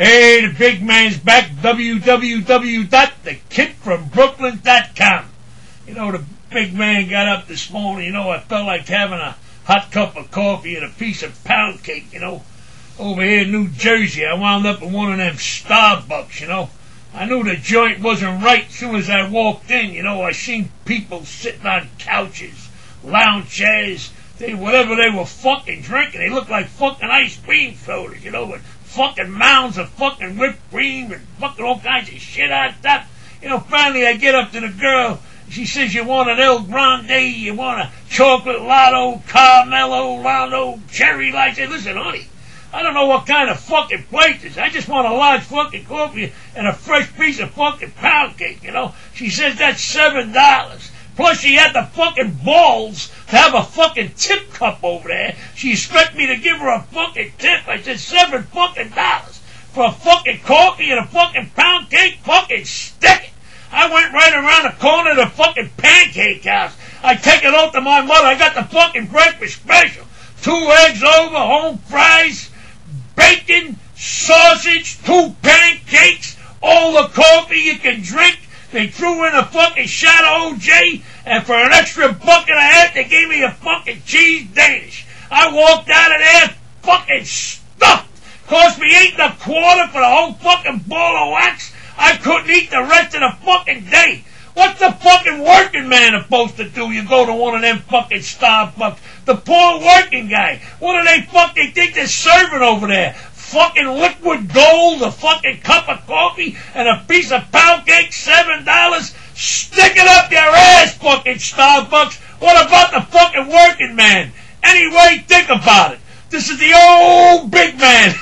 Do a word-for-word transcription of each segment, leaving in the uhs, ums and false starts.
Hey, the big man's back, w w w dot the kid from brooklyn dot com. You know, the big man got up this morning, you know, I felt like having a hot cup of coffee and a piece of pound cake, you know. Over here in New Jersey, I wound up in one of them Starbucks, you know. I knew the joint wasn't right as soon as I walked in, you know. I seen people sitting on couches, lounge chairs, they, whatever they were fucking drinking. They looked like fucking ice cream sodas, you know, with fucking mounds of fucking whipped cream and fucking all kinds of shit on top. You know, finally I get up to the girl. She says, you want an El Grande, you want a chocolate lotto, Carmelo, Lotto, cherry light. I said, listen, honey, I don't know what kind of fucking place this is. I just want a large fucking coffee and a fresh piece of fucking pound cake, you know. She says that's seven dollars. Plus she had the fucking balls to have a fucking tip cup over there. She expected me to give her a fucking tip. I said seven fucking dollars for a fucking coffee and a fucking pound cake. Fucking stick it. I went right around the corner of the fucking pancake house. I take it out to my mother. I got the fucking breakfast special. Two eggs over, home fries, bacon, sausage, two pancakes, all the coffee you can drink. They threw in a fucking shot of O J, and for an extra buck and a half, they gave me a fucking cheese Danish. I walked out of there fucking stuffed. Cost me eight and a quarter for the whole fucking ball of wax. I couldn't eat the rest of the fucking day. What's the fucking working man supposed to do? You go to one of them fucking Starbucks. The poor working guy. What do they fucking think they're serving over there? Fucking liquid gold, a fucking cup of coffee, and a piece of pound cake, seven dollars? Stick it up your ass, fucking Starbucks. What about the fucking working man? Anyway, think about it. This is the old big man.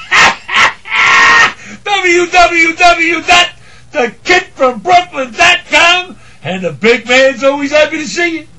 w w w dot the kid from brooklyn dot com, and the big man's always happy to see you.